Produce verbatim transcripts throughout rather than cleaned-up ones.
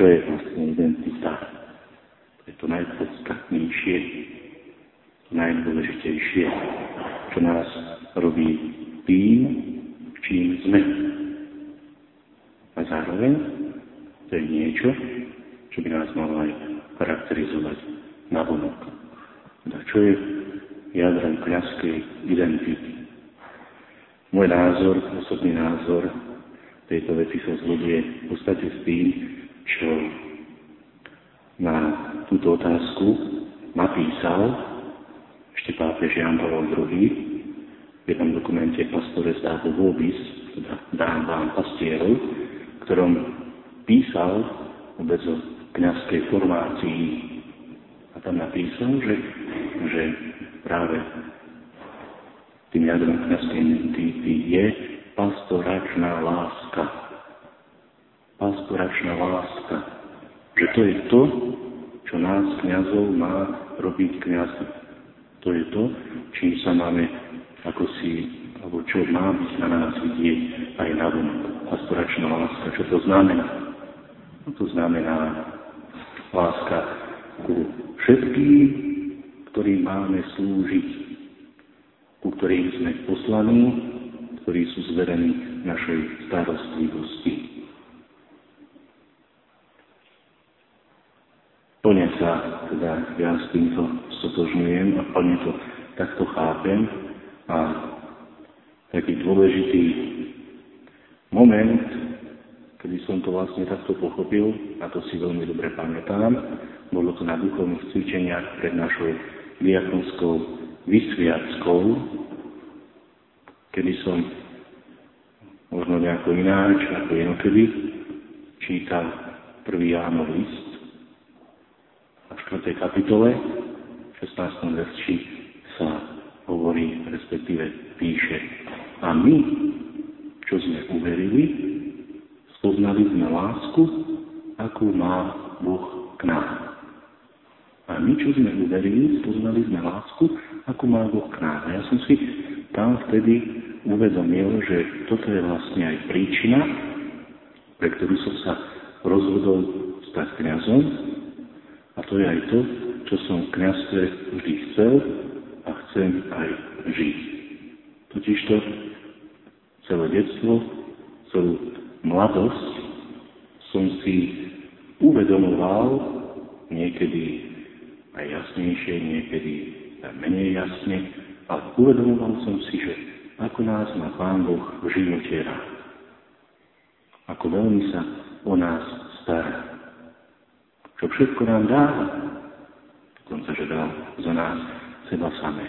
čo je vlastne identita. To je to najpodstatnejšie, to najdôležitejšie, čo nás robí tým, čím sme. A zároveň to je niečo, čo by nás malo aj charakterizovať navonok. A čo je jadrom kňazskej identity? Môj názor, osobný názor tejto veci sa zhoduje v podstate s tým, čo na túto otázku napísal ešte pápež Ján Pavol druhý. v jednom dokumente Pastores Dado Vobis, teda Dám vám pastierov, v ktorom písal vôbec o kňazskej formácii. A tam napísal, že, že práve tým jadrom kňazskej identity je pastoračná láska. Pastoračná láska. Že to je to, čo nás kňazov má robiť kňazmi. To je to, čím sa máme ako si, alebo čo má byť na nás vidieť aj na vonok. Pastoračná láska. Čo to znamená? No to znamená láska ku všetkým, ktorým máme slúžiť, ku ktorým sme poslaní, ktorí sú zverení našej starostlivosti. Plne sa teda ja s týmto stotožňujem a plne to takto chápem. A taký dôležitý moment, kedy som to vlastne takto pochopil, a to si veľmi dobre pamätám, bolo to na duchovných cvičeniach pred našou diakonskou vysviackou, kedy som možno nejako ináč, ako inokedy, čítal prvý Jánov list a v štvrtej kapitole, v šestnástom verši sa hovorí, respektíve píše: a my, čo sme uverili, spoznali sme lásku, akú má Boh k nám. A my, čo sme uverili, spoznali sme lásku, akú má Boh k nám. A ja som si tam vtedy uvedomil, že toto je vlastne aj príčina, pre ktorú som sa rozhodol stať kňazom. A to je aj to, čo som v kňazstve vždy chcel a chcem aj žiť. Totižto celé detstvo, celú mladosť som si uvedomoval, niekedy aj jasnejšie, niekedy aj menej jasne, ale uvedomoval som si, že ako nás má Pán Boh v živote rád. Ako veľmi sa o nás stará. Čo všetko nám dáva, dokonca, že dal za nás seba samé.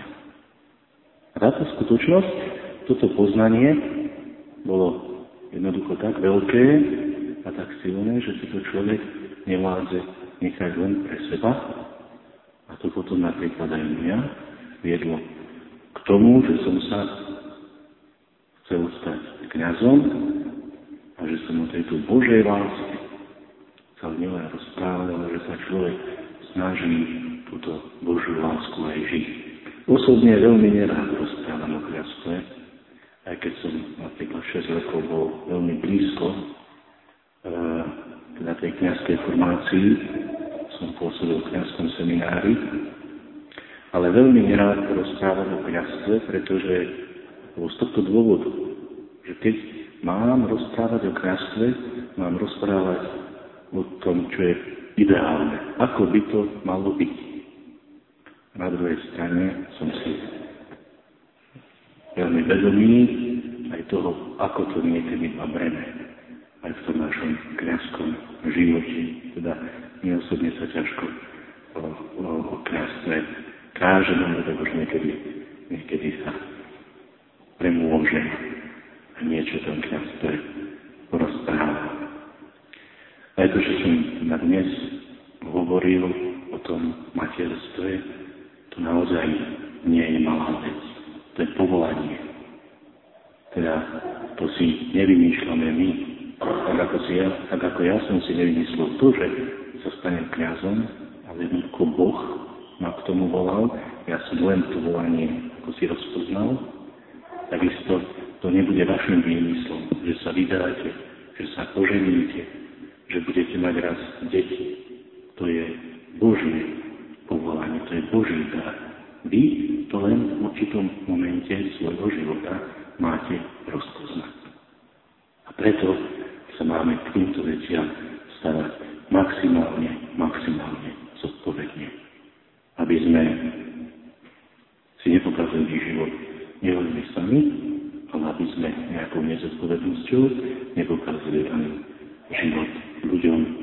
A táto skutočnosť, toto poznanie bolo jednoducho tak veľké a tak silné, že si to človek nevládze nechať len pre seba. A to potom napríklad aj mňa viedlo k tomu, že som sa chcel stať kňazom a že som o tejto Božej láske chcel nielen rozprávať, ale že sa človek snaží túto Božiu lásku aj žiť. Osobne veľmi nerád rozprávam o kňazstve, aj keď som napríklad šesť rokov bol veľmi blízko e, teda tej kňazskej formácii, som pôsobil v kňazskom seminári, ale veľmi nerád rozprávam o kňazstve, pretože z tohto dôvodu, že keď mám rozprávať o kňazstve, mám rozprávať o tom, čo je ideálne, ako by to malo byť. Na druhej strane som si veľmi vedomý aj toho, ako to niekedy má breme aj v tom našom kňazskom živote. Teda mne osobne sa ťažko o, o, o kňazstve káže, no tak už niekedy, niekedy sa premôžem a niečo tam kňazstve porozpráva. Aj to, že som na dnes hovoril o tom materstve, to naozaj nie je malá vec. To je povolanie. Teda to si nevymýšľame my. Tak ako, si ja, tak ako ja som si nevymyslel to, že sa stanem kňazom, ale jednoducho Boh ma k tomu volal. Ja som len to volanie ako si rozpoznal. Takisto to nebude vašim výmyslom, že sa vydáte, že sa oženíte, že budete mať raz deti. To je Božie povolanie, to je Boží dar. Vy to len v určitom momente svojho života máte rozpoznať. A preto sa máme k týmto veciam starať maximálne, maximálne zodpovedne. Aby sme si nepokazili život nielen my sami, ale aby sme nejakou nezodpovednosťou nepokazili ani život ľuďom